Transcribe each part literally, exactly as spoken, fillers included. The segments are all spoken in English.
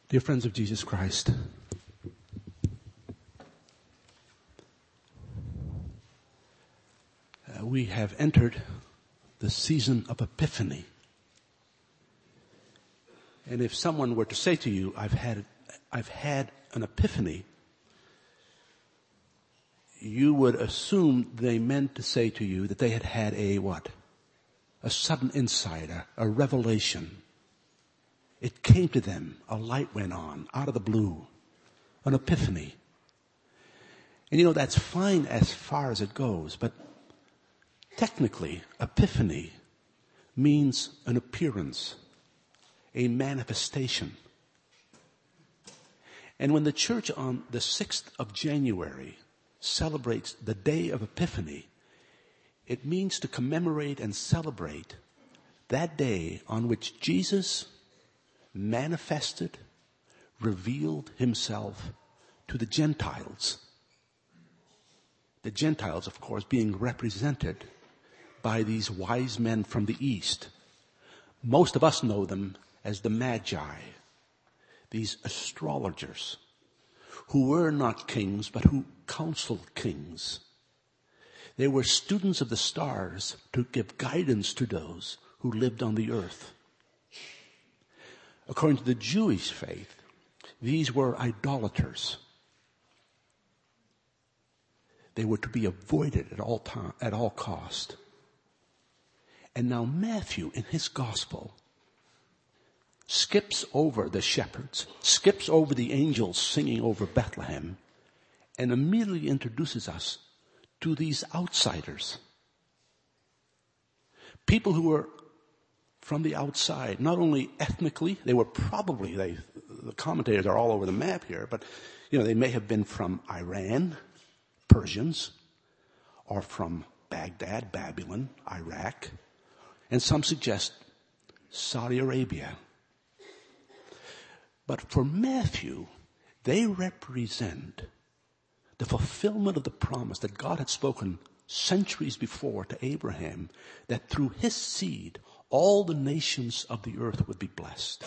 Dear friends of Jesus Christ, uh, we have entered the season of Epiphany. And if someone were to say to you, I've had, I've had an epiphany, you would assume they meant to say to you that they had had a what? A sudden insight, a, a revelation. It came to them, a light went on, out of the blue, an epiphany. And you know, that's fine as far as it goes, but technically, epiphany means an appearance, a manifestation. And when the church on the sixth of January celebrates the day of Epiphany, it means to commemorate and celebrate that day on which Jesus manifested, revealed himself to the Gentiles. The Gentiles, of course, being represented by these wise men from the East. Most of us know them as the Magi, these astrologers who were not kings but who counseled kings. They were students of the stars to give guidance to those who lived on the earth. According to the Jewish faith, these were idolaters. They were to be avoided at all time, at all cost. And now Matthew, in his gospel, skips over the shepherds, skips over the angels singing over Bethlehem, and immediately introduces us to these outsiders. People who were from the outside, not only ethnically, they were probably, they, the commentators are all over the map here, but, you know, they may have been from Iran, Persians, or from Baghdad, Babylon, Iraq, and some suggest Saudi Arabia. But for Matthew, they represent the fulfillment of the promise that God had spoken centuries before to Abraham, that through his seed, all the nations of the earth would be blessed.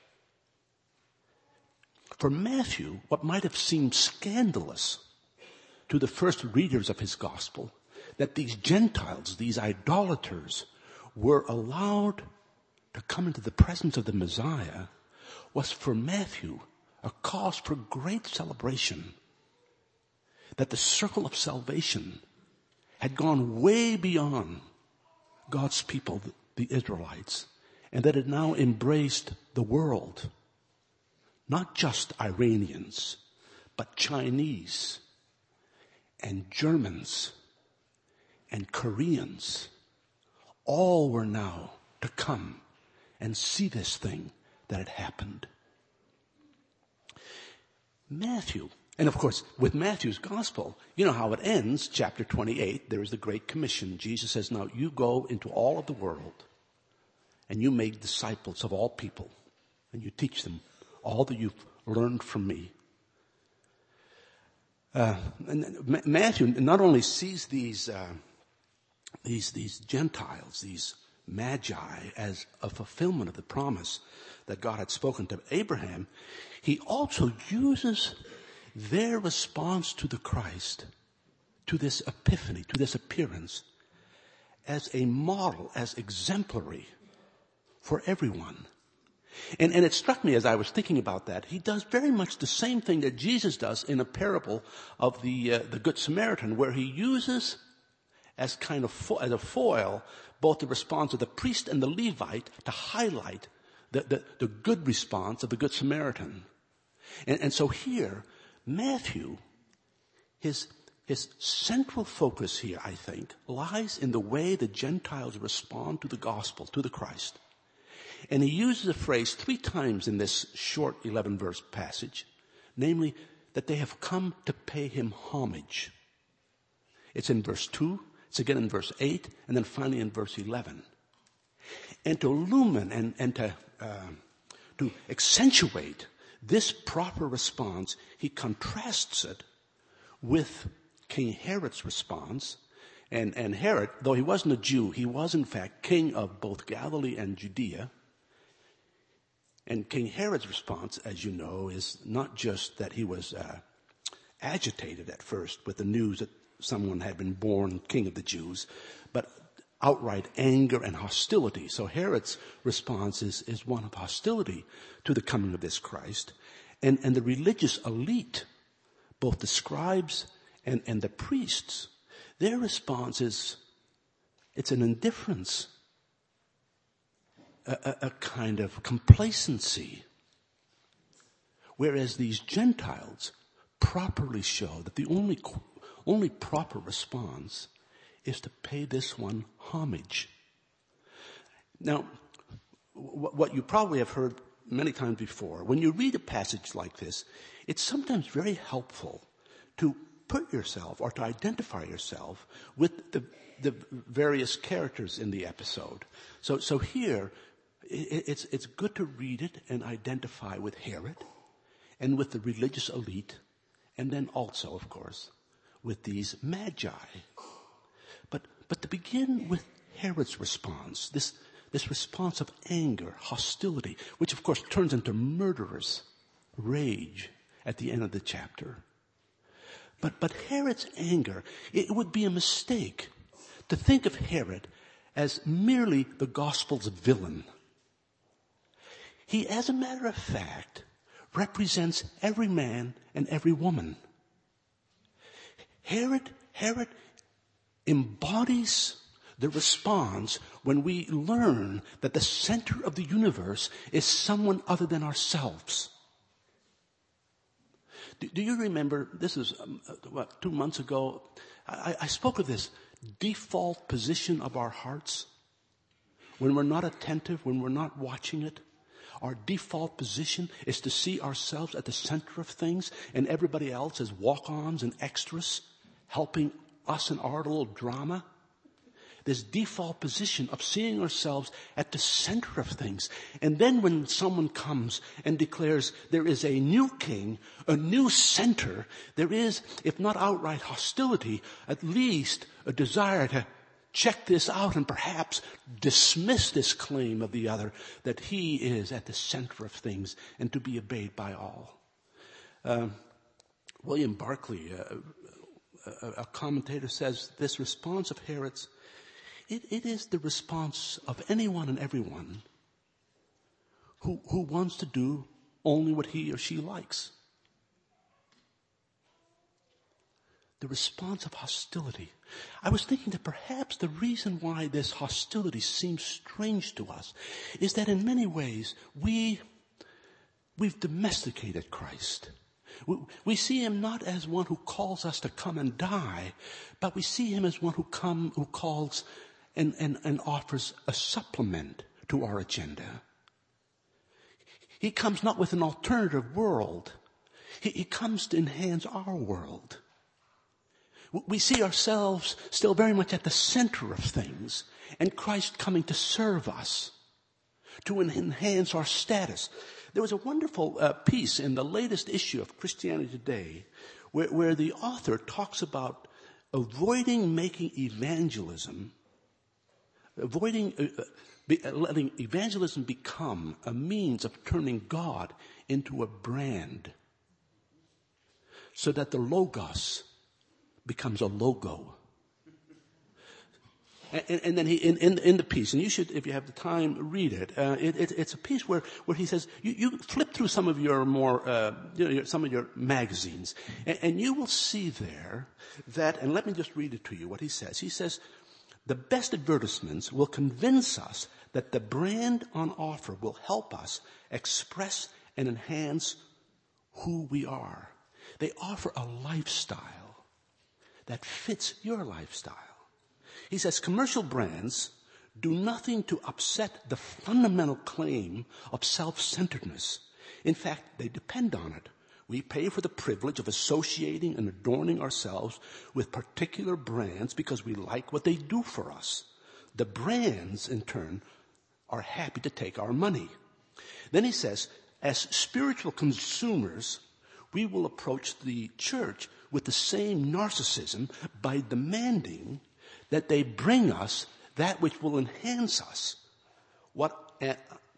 For Matthew, what might have seemed scandalous to the first readers of his gospel, that these Gentiles, these idolaters, were allowed to come into the presence of the Messiah, was for Matthew a cause for great celebration. That the circle of salvation had gone way beyond God's people, the Israelites, and that it now embraced the world. Not just Iranians, but Chinese and Germans and Koreans. All were now to come and see this thing that had happened. Matthew, and of course, with Matthew's gospel, you know how it ends, chapter twenty-eight, there is the Great Commission. Jesus says, now you go into all of the world and you make disciples of all people and you teach them all that you've learned from me. Uh, and Matthew not only sees these, uh, these, these Gentiles, these Magi, as a fulfillment of the promise that God had spoken to Abraham, he also uses their response to the Christ, to this epiphany, to this appearance, as a model, as exemplary for everyone. And, and it struck me as I was thinking about that, he does very much the same thing that Jesus does in a parable of the, uh, the Good Samaritan, where he uses as kind of fo- as a foil both the response of the priest and the Levite to highlight the, the, the good response of the Good Samaritan. And, and so here, Matthew, his, his central focus here, I think, lies in the way the Gentiles respond to the gospel, to the Christ. And he uses a phrase three times in this short eleven verse passage, namely that they have come to pay him homage. It's in verse two, it's again in verse eight, and then finally in verse eleven. And to illumine and, and to, uh, to accentuate this proper response, he contrasts it with King Herod's response. And, and Herod, though he wasn't a Jew, he was in fact king of both Galilee and Judea. And King Herod's response, as you know, is not just that he was uh, agitated at first with the news that someone had been born king of the Jews, but outright anger and hostility. So Herod's response is, is one of hostility to the coming of this Christ. And, and the religious elite, both the scribes and, and the priests, their response is, it's an indifference, a, a, a kind of complacency. Whereas these Gentiles properly show that the only, only proper response is to pay this one homage. Now, what you probably have heard many times before, when you read a passage like this, it's sometimes very helpful to put yourself or to identify yourself with the, the various characters in the episode. So, so here, it's, it's good to read it and identify with Herod and with the religious elite, and then also, of course, with these magi. But, but to begin with Herod's response, this, this response of anger, hostility, which of course turns into murderous rage at the end of the chapter. But, but Herod's anger, it would be a mistake to think of Herod as merely the gospel's villain. He, as a matter of fact, represents every man and every woman. Herod, Herod embodies the response when we learn that the center of the universe is someone other than ourselves. Do, do you remember, this is, um, what, two months ago, I, I spoke of this default position of our hearts. When we're not attentive, when we're not watching it, our default position is to see ourselves at the center of things and everybody else as walk-ons and extras helping us in our little drama. This default position of seeing ourselves at the center of things. And then when someone comes and declares there is a new king, a new center, there is, if not outright hostility, at least a desire to check this out and perhaps dismiss this claim of the other, that he is at the center of things and to be obeyed by all. Uh, William Barclay, uh, a, a commentator, says this response of Herod's, it, it is the response of anyone and everyone who, who wants to do only what he or she likes. The response of hostility. I was thinking that perhaps the reason why this hostility seems strange to us is that in many ways we, we've domesticated Christ. We, we see him not as one who calls us to come and die, but we see him as one who come, who calls and, and, and offers a supplement to our agenda. He comes not with an alternative world. He, he comes to enhance our world. We see ourselves still very much at the center of things, and Christ coming to serve us, to enhance our status. There was a wonderful uh, piece in the latest issue of Christianity Today where, where the author talks about avoiding making evangelism, avoiding, uh, be, uh, letting evangelism become a means of turning God into a brand so that the Logos becomes a logo. And, and then he, in, in, in the piece, and you should, if you have the time, read it. Uh, it, it it's a piece where, where he says, you, you flip through some of your more, uh, you know, your, some of your magazines, and, and you will see there that, and let me just read it to you, what he says. He says, the best advertisements will convince us that the brand on offer will help us express and enhance who we are. They offer a lifestyle that fits your lifestyle. He says commercial brands do nothing to upset the fundamental claim of self-centeredness. In fact, they depend on it. We pay for the privilege of associating and adorning ourselves with particular brands because we like what they do for us. The brands, in turn, are happy to take our money. Then he says, as spiritual consumers, we will approach the church with the same narcissism by demanding that they bring us that which will enhance us. What, uh, what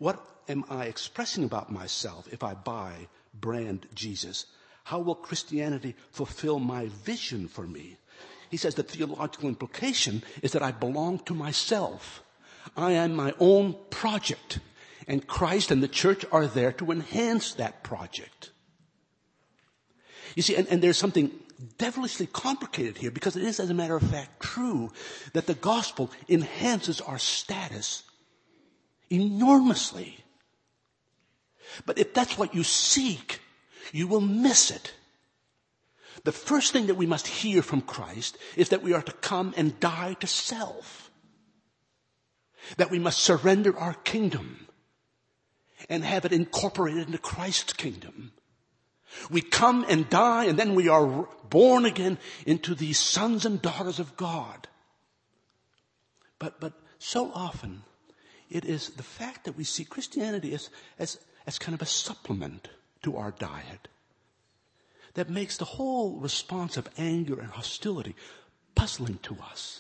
am I expressing about myself if I buy brand Jesus? How will Christianity fulfill my vision for me? He says the theological implication is that I belong to myself. I am my own project, and Christ and the church are there to enhance that project. You see, and, and there's something devilishly complicated here, because it is, as a matter of fact, true that the gospel enhances our status enormously. But if that's what you seek, you will miss it. The first thing that we must hear from Christ is that we are to come and die to self. That we must surrender our kingdom and have it incorporated into Christ's kingdom. We come and die, and then we are born again into the sons and daughters of God. But, but so often, it is the fact that we see Christianity as, as, as kind of a supplement to our diet that makes the whole response of anger and hostility puzzling to us.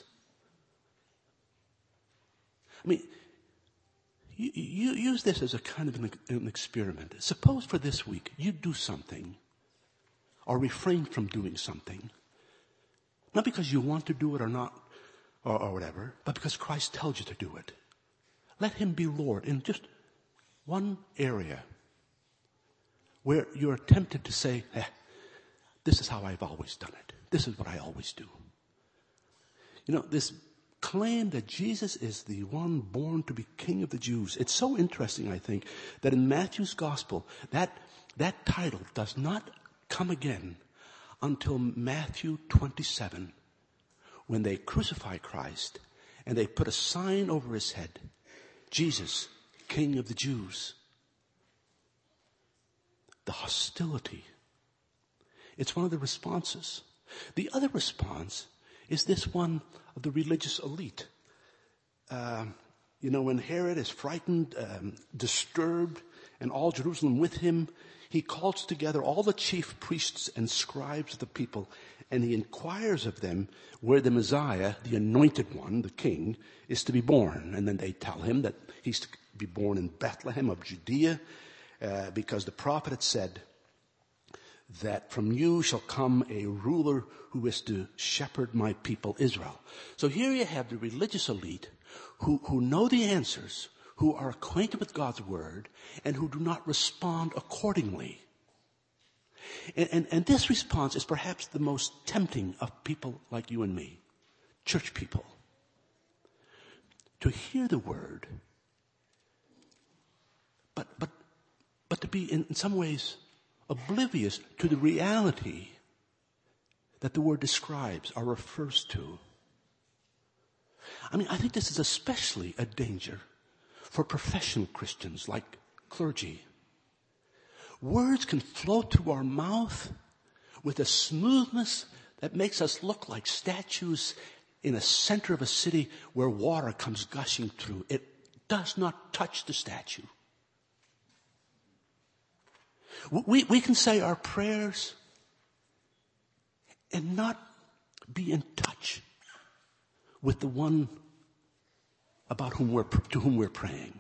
I mean, you, you use this as a kind of an, an experiment. Suppose for this week you do something or refrain from doing something, not because you want to do it or not, or, or whatever, but because Christ tells you to do it. Let him be Lord in just one area where you're tempted to say, eh, this is how I've always done it. This is what I always do. You know, this claim that Jesus is the one born to be King of the Jews. It's so interesting, I think, that in Matthew's gospel, that, that title does not come again until Matthew twenty-seven, when they crucify Christ and they put a sign over his head, Jesus, King of the Jews. The hostility. It's one of the responses. The other response is this one of the religious elite. Uh, you know, when Herod is frightened, um, disturbed, and all Jerusalem with him, he calls together all the chief priests and scribes of the people, and he inquires of them where the Messiah, the anointed one, the king, is to be born. And then they tell him that he's to be born in Bethlehem of Judea, uh, because the prophet had said that from you shall come a ruler who is to shepherd my people Israel. So here you have the religious elite who, who know the answers, who are acquainted with God's word, and who do not respond accordingly. And, and, and this response is perhaps the most tempting of people like you and me, church people. To hear the word, but, but, but to be in, in some ways oblivious to the reality that the word describes or refers to. I mean, I think this is especially a danger for professional Christians like clergy. Words can flow through our mouth with a smoothness that makes us look like statues in a center of a city where water comes gushing through. It does not touch the statue. We, we can say our prayers and not be in touch with the one about whom we're, to whom we're praying.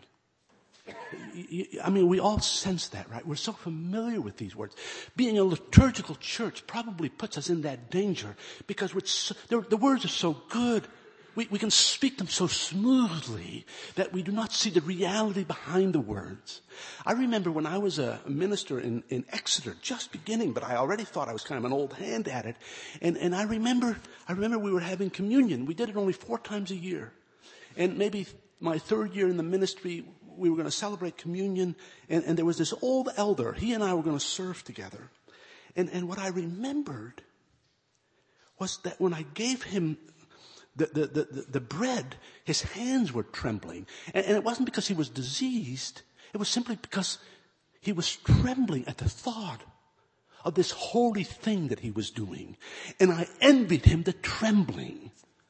I mean, we all sense that, right? We're so familiar with these words. Being a liturgical church probably puts us in that danger because we're so, the words are so good. We, we can speak them so smoothly that we do not see the reality behind the words. I remember when I was a minister in, in Exeter, just beginning, but I already thought I was kind of an old hand at it. And, and I remember, I remember we were having communion. We did it only four times a year. And maybe my third year in the ministry, we were going to celebrate communion. And, and there was this old elder. He and I were going to serve together. And, and what I remembered was that when I gave him The, the, the, the bread, his hands were trembling. And, and it wasn't because he was diseased. It was simply because he was trembling at the thought of this holy thing that he was doing. And I envied him the trembling.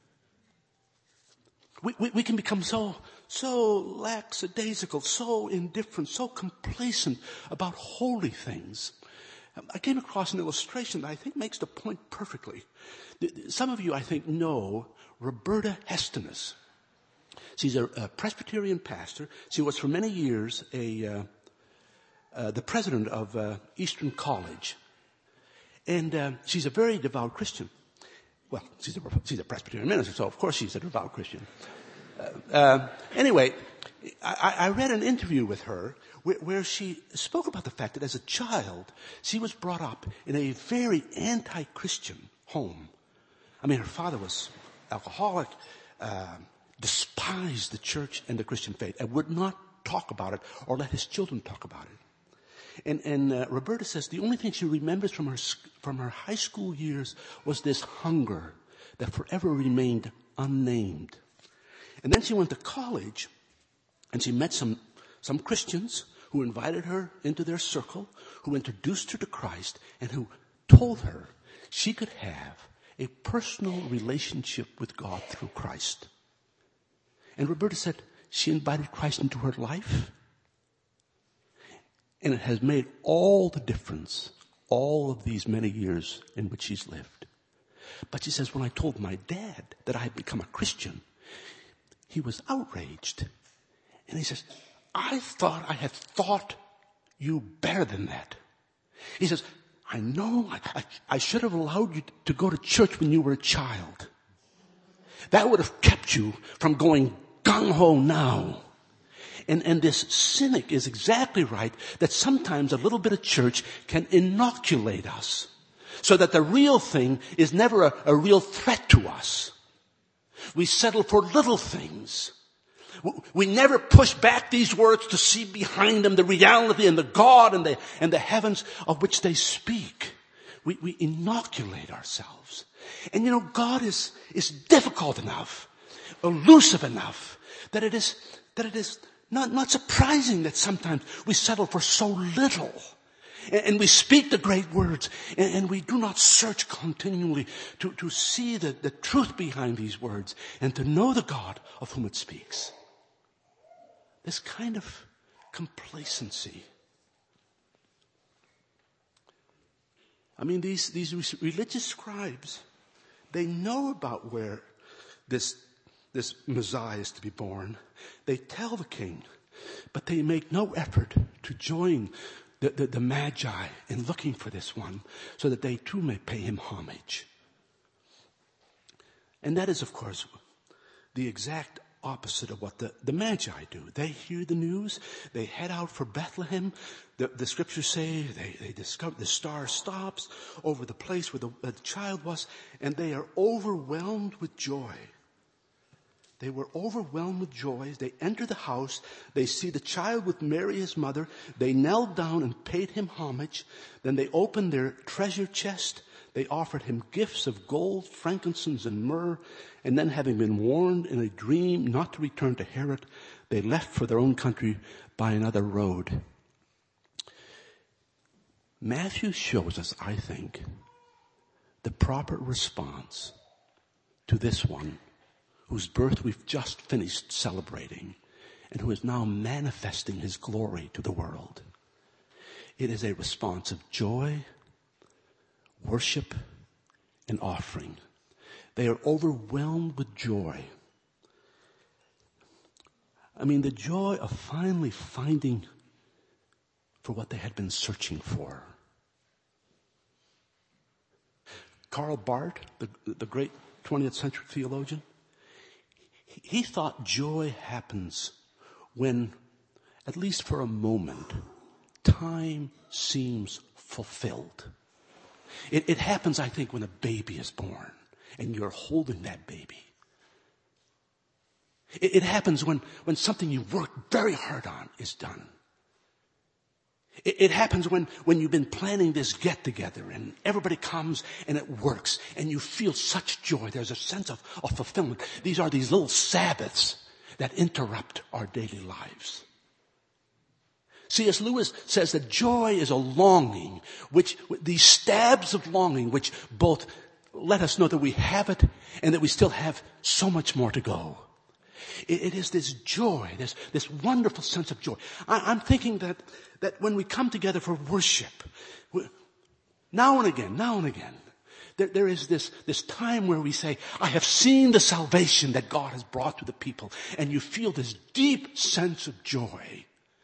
We, we, we can become so, so lackadaisical, so indifferent, so complacent about holy things. I came across an illustration that I think makes the point perfectly. Some of you, I think, know Roberta Hestinus. She's a, a Presbyterian pastor. She was for many years a uh, uh, the president of uh, Eastern College. And uh, she's a very devout Christian. Well, she's a, she's a Presbyterian minister, so of course she's a devout Christian. Uh, uh, anyway, I, I read an interview with her where, where she spoke about the fact that as a child, she was brought up in a very anti-Christian home. I mean, her father was alcoholic, uh, despised the church and the Christian faith, and would not talk about it or let his children talk about it. And, and uh, Roberta says the only thing she remembers from her from her high school years was this hunger that forever remained unnamed. And then she went to college, and she met some some Christians who invited her into their circle, who introduced her to Christ, and who told her she could have a personal relationship with God through Christ. And Roberta said she invited Christ into her life, and it has made all the difference all of these many years in which she's lived. But she says, when I told my dad that I had become a Christian, he was outraged. And he says, I thought I had thought you better than that. He says, I know I, I, I should have allowed you to go to church when you were a child. That would have kept you from going gung-ho now. And, and this cynic is exactly right, that sometimes a little bit of church can inoculate us so that the real thing is never a, a real threat to us. We settle for little things. We never push back these words to see behind them the reality and the God and the, and the heavens of which they speak. We, we inoculate ourselves. And you know, God is, is difficult enough, elusive enough, that it is, that it is not, not surprising that sometimes we settle for so little. And, and we speak the great words, and, and we do not search continually to, to see the, the truth behind these words and to know the God of whom it speaks. This kind of complacency. I mean, these, these religious scribes, they know about where this, this Messiah is to be born. They tell the king, but they make no effort to join the, the, the Magi in looking for this one so that they too may pay him homage. And that is, of course, the exact opposite of what the, the Magi do. They hear the news. They head out for Bethlehem. The, the scriptures say they, they discover the star stops over the place where the, the child was, and they are overwhelmed with joy. They were overwhelmed with joy. They enter the house. They see the child with Mary, his mother. They knelt down and paid him homage. Then they opened their treasure chest. They offered him gifts of gold, frankincense, and myrrh. And then, having been warned in a dream not to return to Herod, they left for their own country by another road. Matthew shows us, I think, the proper response to this one whose birth we've just finished celebrating and who is now manifesting his glory to the world. It is a response of joy, worship, and offering. They are overwhelmed with joy. I mean, the joy of finally finding for what they had been searching for. Karl Barth, the, the great twentieth century theologian, he, he thought joy happens when, at least for a moment, time seems fulfilled. It, it happens, I think, when a baby is born and you're holding that baby. It, it happens when, when something you worked very hard on is done. It, it happens when, when you've been planning this get-together and everybody comes and it works and you feel such joy. There's a sense of, of fulfillment. These are these little Sabbaths that interrupt our daily lives. C S Lewis says that joy is a longing, which, these stabs of longing, which both let us know that we have it and that we still have so much more to go. It, it is this joy, this, this wonderful sense of joy. I, I'm thinking that, that when we come together for worship, we, now and again, now and again, There, there is this, this time where we say, I have seen the salvation that God has brought to the people. And you feel this deep sense of joy.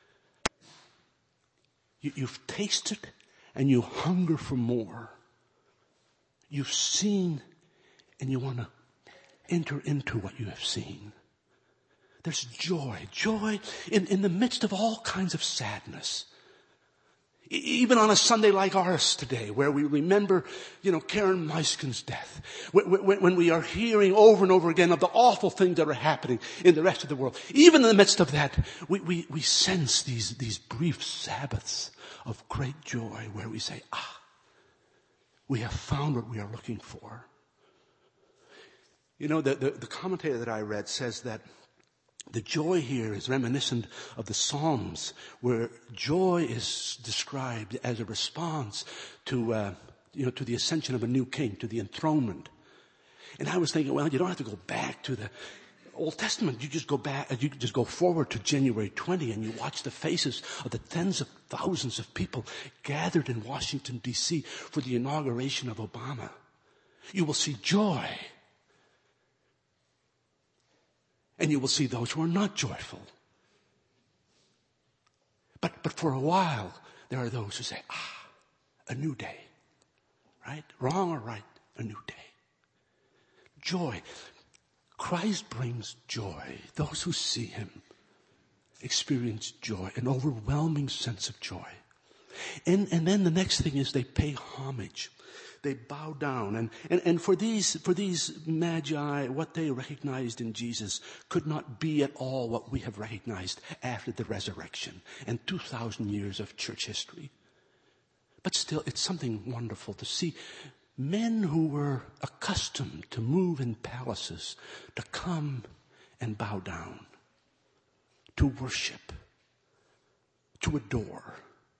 You, you've tasted and you hunger for more. You've seen and you want to enter into what you have seen. There's joy, joy in, in the midst of all kinds of sadness. E- even on a Sunday like ours today, where we remember, you know, Karen Meisken's death. When, when, when we are hearing over and over again of the awful things that are happening in the rest of the world. Even in the midst of that, we, we, we sense these, these brief Sabbaths of great joy where we say, ah, we have found what we are looking for. You know, the, the, the commentator that I read says that the joy here is reminiscent of the Psalms, where joy is described as a response to, uh, you know, to the ascension of a new king, to the enthronement. And I was thinking, well, you don't have to go back to the Old Testament. You just go back, you just go forward to January twentieth, and you watch the faces of the tens of thousands of people gathered in Washington, D C for the inauguration of Obama. You will see joy. And you will see those who are not joyful. But, but for a while, there are those who say, ah, a new day. Right? Wrong or right, a new day. Joy. Christ brings joy. Those who see him experience joy, an overwhelming sense of joy. And, and then the next thing is they pay homage. They bow down. And, and, and for these, for these magi, what they recognized in Jesus could not be at all what we have recognized after the resurrection and two thousand years of church history. But still, it's something wonderful to see men who were accustomed to move in palaces to come and bow down, to worship, to adore.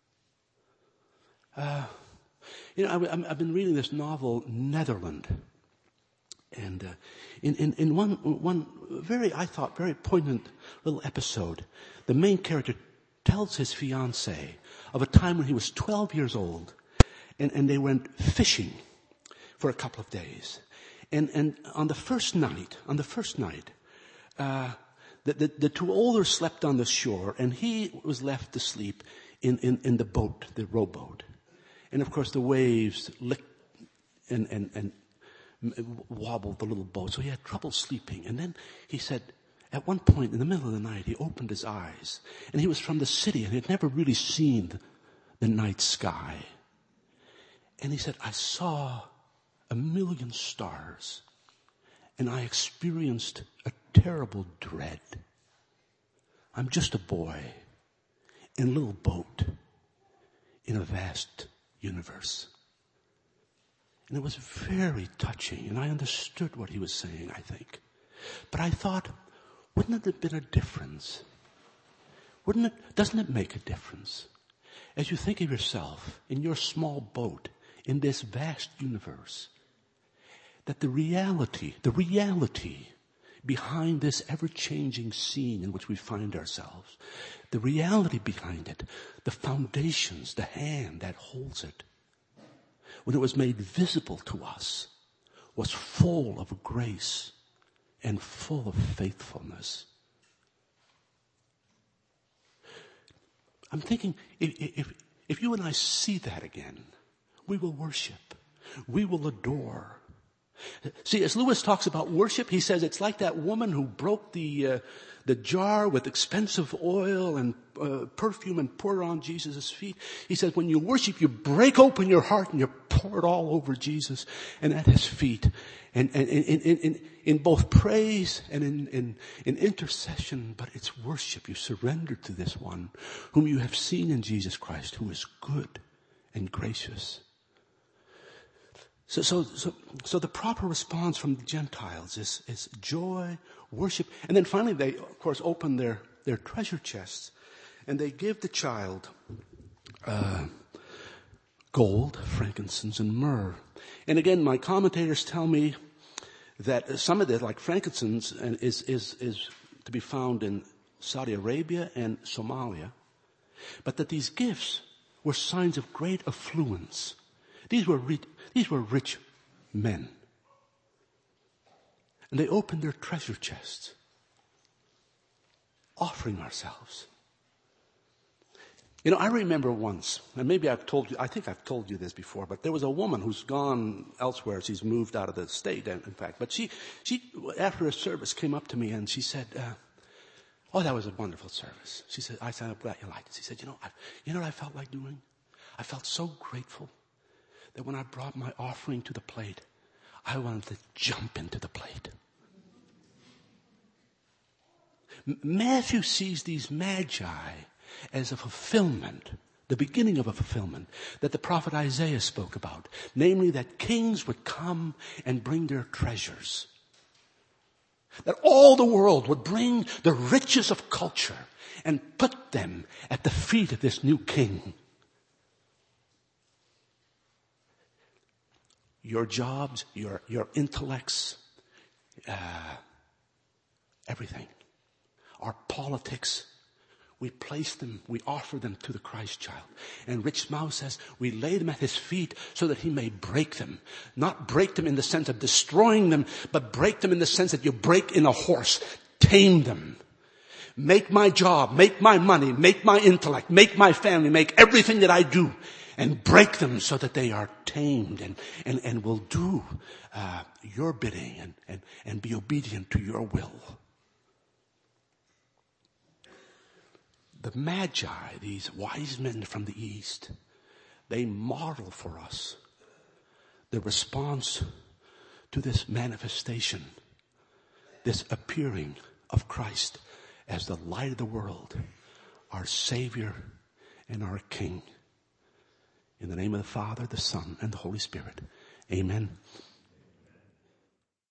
Uh, You know, I, I've been reading this novel, Netherland. And uh, in, in, in one, one very, I thought, very poignant little episode, the main character tells his fiancée of a time when he was twelve years old, and, and they went fishing for a couple of days. And, and on the first night, on the first night, uh, the, the, the two older slept on the shore, and he was left to sleep in, in, in the boat, the rowboat. And of course the waves licked and, and, and wobbled the little boat. So he had trouble sleeping. And then he said, at one point in the middle of the night, he opened his eyes. And he was from the city and he had never really seen the night sky. And he said, I saw a million stars. And I experienced a terrible dread. I'm just a boy in a little boat in a vast universe. And it was very touching, and I understood what he was saying, I think. But I thought, wouldn't it have been a difference? Wouldn't it, doesn't it make a difference? As you think of yourself in your small boat in this vast universe, that the reality, the reality behind this ever-changing scene in which we find ourselves, the reality behind it, the foundations, the hand that holds it, when it was made visible to us, was full of grace and full of faithfulness. I'm thinking, if, if, if you and I see that again, we will worship. We will adore. See, as Lewis talks about worship, he says it's like that woman who broke the uh, the jar with expensive oil and uh, perfume and poured it on Jesus' feet. He says when you worship, you break open your heart and you pour it all over Jesus and at his feet. And, and in, in, in, in both praise and in, in, in intercession, but it's worship. You surrender to this one whom you have seen in Jesus Christ, who is good and gracious. So, so, so, so the proper response from the Gentiles is, is joy, worship, and then finally they, of course, open their, their treasure chests, and they give the child uh, gold, frankincense, and myrrh. And again, my commentators tell me that some of this, like frankincense, is is is to be found in Saudi Arabia and Somalia, but that these gifts were signs of great affluence. These were rich, these were rich men. And they opened their treasure chests, offering ourselves. You know, I remember once, and maybe I've told you, I think I've told you this before, but there was a woman who's gone elsewhere. She's moved out of the state, in fact. But she, she, after a service, came up to me and she said, uh, oh, that was a wonderful service. She said, I said, I'm glad you liked it. She said, you know, I, you know what I felt like doing? I felt so grateful that when I brought my offering to the plate, I wanted to jump into the plate. M- Matthew sees these magi as a fulfillment, the beginning of a fulfillment that the prophet Isaiah spoke about. Namely, that kings would come and bring their treasures. That all the world would bring the riches of culture and put them at the feet of this new king. Your jobs, your, your intellects, uh, everything. Our politics, we place them, we offer them to the Christ child. And Rich Mouse says, we lay them at his feet so that he may break them. Not break them in the sense of destroying them, but break them in the sense that you break in a horse. Tame them. Make my job, make my money, make my intellect, make my family, make everything that I do. And break them so that they are tamed and, and, and will do uh, your bidding and, and, and be obedient to your will. The Magi, these wise men from the East, they model for us the response to this manifestation, this appearing of Christ as the light of the world, our Savior and our King. In the name of the Father, the Son, and the Holy Spirit. Amen.